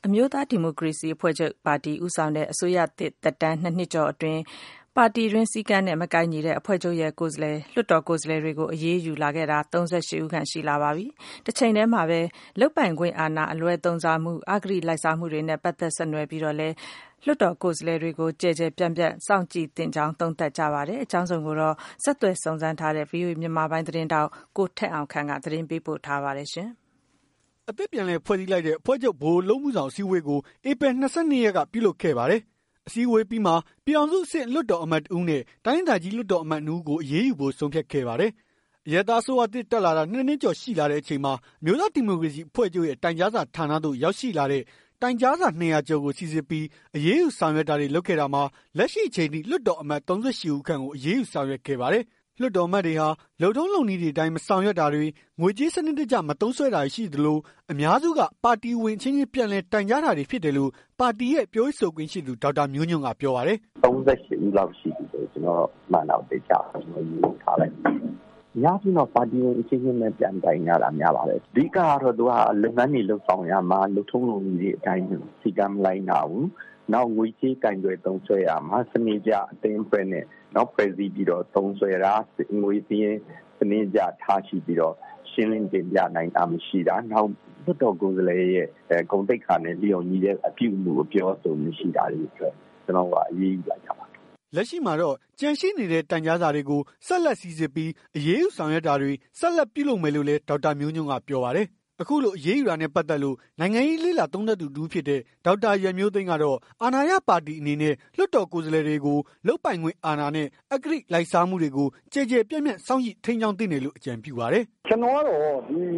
အမျိုးသားဒီမိုကရေစီအဖွဲ့ချုပ်ပါတီဦးဆောင်တဲ့အစိုးရသက်တမ်း2 နှစ်ကျော်အတွင်းပါတီတွင်းစည်းကမ်းနဲ့မကိုက်ညီတဲ့အဖွဲ့ချုပ်ရဲ့လွှတ်တော်ကိုယ်စားလှယ်တွေကိုအရေးယူလာခဲ့တာ38ဦးခန့်ရှိလာပါပြီ။တစ်ချိန်တည်းမှာပဲလုပ်ပိုင်ခွင့်အာဏာအလွဲသုံးစားမှုအဂတိလိုက်စားမှုတွေနဲ့ပတ်သက်ဆက်နွယ်ပြီးတော့လဲလွှတ်တော်ကိုယ်စားလှယ်တွေကိုကြဲကြဲပြန့်ပြန့်စောင့်ကြည့်သင့်ကြောင်းသုံးသပ်ကြပါတယ်။အကြောင်းစုံကိုတော့ဆက်သွယ်စုံစမ်းထားတဲ့ VOA မြန်မာပိုင်းသတင်းတောက်ကိုထက်အောင်ခန့်ကသတင်းပေးပို့ထားပါတယ်ရှင်။အသစ်ပြန်လည်ဖွဲ့စည်းလိုက်တဲ့အဖွဲ့ချုပ်ဗဟိုလုံးမှုဆောင်အစည်းအဝေးကိုဧပြီ22ရက်ကပြုလုပ်ခဲ့ပါတယ်။အစည်းအဝေးပြီးမှာပြည်အောင်စုအဆင့်လွှတ်တော်အမတ်တဦးနဲ့တိုင်းဒေသကြီးလွှတ်တော်အမတ်2ဦးကိုအရေးယူဖို့ဆုံးဖြတ်ခဲ့ပါတယ်။အရပ်သားအစိုးရတစ်တက်လာတာ2 နှစ်ကျော်ရှိလာတဲ့အချိန်မှာမြို့သားဒီမိုကရေစီအဖွဲ့ချုပ်ရဲ့တိုင်ကြားစာဌာနသို့ရောက်ရှိလာတဲ့တိုင်ကြားစာ200ကျော်ကိုစီစစ်ပြီးအရေးယူဆောင်ရွက်တာတွေလုပ်ခဲ့တာမှာလက်ရှိအချိန်ထိလွှတ်တော်အမတ်38ဦးခန့်ကိုအရေးယူဆောင်ရွက်ခဲ့ပါတယ်။လွှတ်တော်အမတ်တွေဟာလုပ်ထုံးလုပ်နည်းတွေအတိုင်းမဆောင်ရွက်တာတွေငွေကြေးစနစ်တကျမသုံးစွဲတာတွေရှိသလိုအများစုကပါတီဝင်ချင်းချင်းပြန်လည်တိုင်ကြားတာတွေဖြစ်တယ်လို့ပါတီရဲ့ပြောရေးဆိုခွင့်ရှိသူဒေါက်တာမျိုးညွန့်ကပြောပါတယ်။38ဦးလောက်ရှိပြီဆိုကျွန်တော်မှန်တော့သိကြတယ်ကျွန်တော်ယူထားလိုက်။များစုတော့ပါတီဝင်ချင်းချင်းနဲ့ပြန်တိုင်ရတာများပါတယ်။အဓိကကတော့သူကလုပ်ငန်းတွေလုပ်ဆောင်ရမှာလုပ်ထုံးလုပ်နည်းတွေအတိုင်းစီကံမလိုက်နာဘူး။နောက်ငွေကြေးကင်တွယ်သုံးစွဲရမှာစနစ်ကျအသိမ်းဖွဲ့နဲ့နောက်ဖွဲ့စည်းပြီးတော့သုံးစွဲတာငွေစည်းစနစ်ကျထားရှိပြီးတော့ရှင်းလင်းတင်ပြနိုင်တာမရှိတာနောက်လွှတ်တော်ကိုယ်စားလှယ်ရဲ့ဂုဏ်သိက္ခာနဲ့လျော်ညီတဲ့အပြုအမူအပြောဆိုမရှိတာတွေအတွက်ကျွန်တော်ကအရေးယူလိုက်တာပါလက်ရှိမှာတော့ကြန့်ရှိနေတဲ့တိုင်ကြားစာတွေကိုဆက်လက်စီစစ်ပြီးအရေးယူဆောင်ရွက်တာတွေဆက်လက်ပြုလုပ်မယ်လို့လည်းဒေါက်တာမျိုးညွန့်ကပြောပါတယ်အခုလိုအရေးယူတာနဲ့ပတ်သက်လို့နိုင်ငံရေးလေ့လာသုံးသပ်သူတူဖြစ်တဲ့ဒေါက်တာရန်မျိုးသိန်းကတော့အာဏာရပါတီအနေနဲ့လွှတ်တော်ကိုယ်စားလှယ်တွေကိုလုပ်ပိုင်ခွင့်အာဏာနဲ့အဂတိလိုက်စားမှုတွေကိုကြဲကြဲပြန့်ပြန့်စောင့်ကြည့်ထိန်းချောင်းသင့်တယ်လို့အကြံပြုပါတယ်ကျွန်တော်ကတော့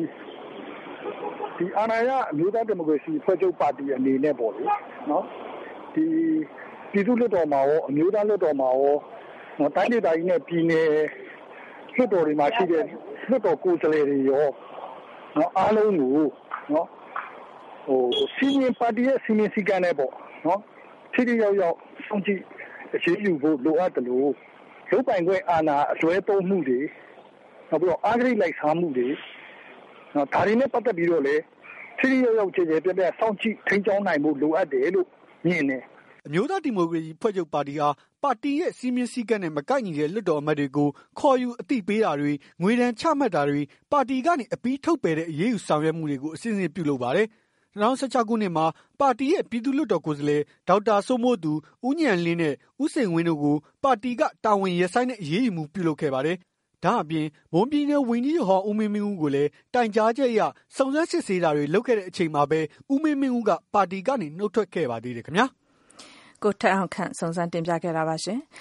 ဒီအာဏာရအမျိုးသားဒီမိုကရေစီအဖွဲ့ချုပ်ပါတီအနေနဲ့ပေါ့လေနော်ဒီပြည်သူ့လွှတ်တော်မှာရောအမျိုးသားလွှတ်တော်မှာရောနော်တိုင်းဒေသကြီးနဲ့ပြည်နယ်လွှတ်တော်တွေမှာရှိတဲ့လွှတ်တော်ကိုယ်စားလှယ်တွေရောနော်အားလုံးကိုနော်စီမံပါတီရဲ့စီမံစည်းကမ်းနဲ့ပေါ့နော်ထိထိရောက်ရောက်စောင့်ကြည့်အခြေယူဖို့လိုအပ်တယ်လို့ရုပ်ပိုင်ခွင့်အာဏာအလွဲသုံးမှုတွေနောက်ပြီးတော့အဂတိလိုက်စားမှုတွေနော်ဒါတွေနဲ့ပတ်သက်ပြီးတော့လေထိထိရောက်ရောက်ခြေခြေပြပြစောင့်ကြည့်ထိန်းချောင်းနိုင်ဖို့လိုအပ်တယ်လို့မြင်တယ်အမျိုးသားဒီမိုကရေစီဖွဲ့ချုပ်ပါတီဟာပါတီရဲ့စီမင်းစည်းကမ်းနဲ့မကိုက်ညီတဲ့လွှတ်တော်အမတ်တွေကိုခေါ်ယူအသိပေးတာတွေငွေဒဏ်ချမှတ်တာတွေပါတီကနေအပြီးထုတ်ပယ်တဲ့အရေးယူဆောင်ရွက်မှုတွေကိုအစဉ်အဆက်ပြုလုပ်ပါတယ်2016ခုနှစ်မှာပါတီရဲ့ပြည်သူ့လွှတ်တော်ကိုယ်စားလှယ်ဒေါက်တာစိုးမိုးသူဦးညံလင်းနဲ့ဦးစိန်ဝင်းတို့ကိုပါတီကတာဝန်ရဆိုင်တဲ့အရေးယူမှုပြုလုပ်ခဲ့ပါတယ်ဒါအပြင်မွန်ပြည်နယ်ဝန်ကြီးဟောင်းဦးမင်းမင်းဦးကိုလည်းတိုင်ကြားချက်အရစုံစမ်းစစ်ဆေးတာတွေလုပ်ခဲ့တဲ့အချိန်မှာပဲဦးမင်းမင်းဦးကပါတီကနေနှုတ်ထွက်ခဲ့ပါသေးတယ်ခင်ဗျာကိုထက်အောင်ခန့်စုံစမ်းတင်ပြခဲ့တာပါရှင်